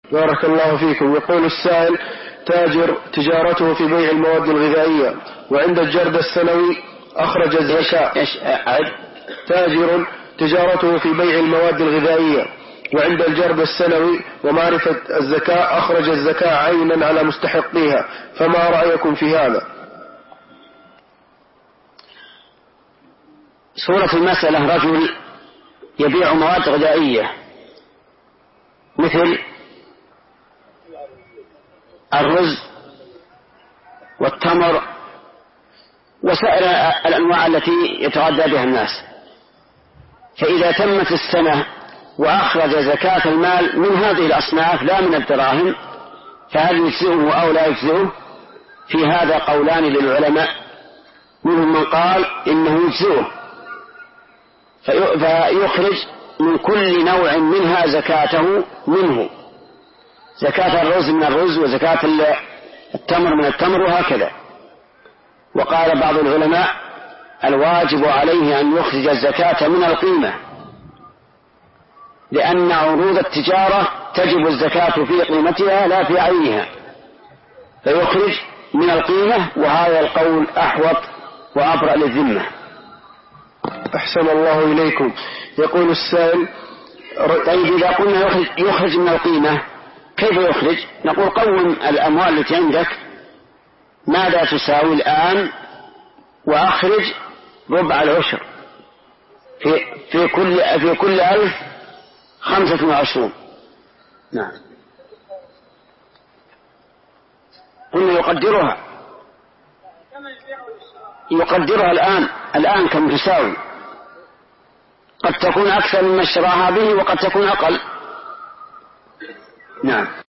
بارك الله فيكم. يقول السائل: تاجر تجارته في بيع المواد الغذائية وعند الجرد السنوي أخرج الزكاة. تاجر تجارته في بيع المواد الغذائية وعند الجرد السنوي ومعرفة الزكاة أخرج الزكاة عينا على مستحقيها، فما رأيكم في هذا؟ صورة المسألة: رجل يبيع مواد غذائية مثل الرز والتمر وسائر الأنواع التي يتغذى بها الناس، فإذا تمت السنة وأخرج زكاة المال من هذه الأصناف لا من الدراهم، فهل يجزئه أو لا يجزئه؟ في هذا قولان للعلماء، منهم من قال إنه يجزئه فيخرج من كل نوع منها زكاته منه، زكاة الرز من الرز وزكاة التمر من التمر وهكذا. وقال بعض العلماء: الواجب عليه أن يخرج الزكاة من القيمة، لأن عروض التجارة تجب الزكاة في قيمتها لا في عينها، فيخرج من القيمة، وهذا القول أحوط وأبرأ للذمة. أحسن الله إليكم. يقول السائل: طيب إذا قلنا يخرج من القيمة كيف يخرج؟ نقول: قوم الأموال التي عندك ماذا تساوي الآن وأخرج ربع العشر في كل 1000 25. نعم. قلنا يقدرها الآن كم تساوي، قد تكون أكثر مما اشتراها به وقد تكون أقل. نعم.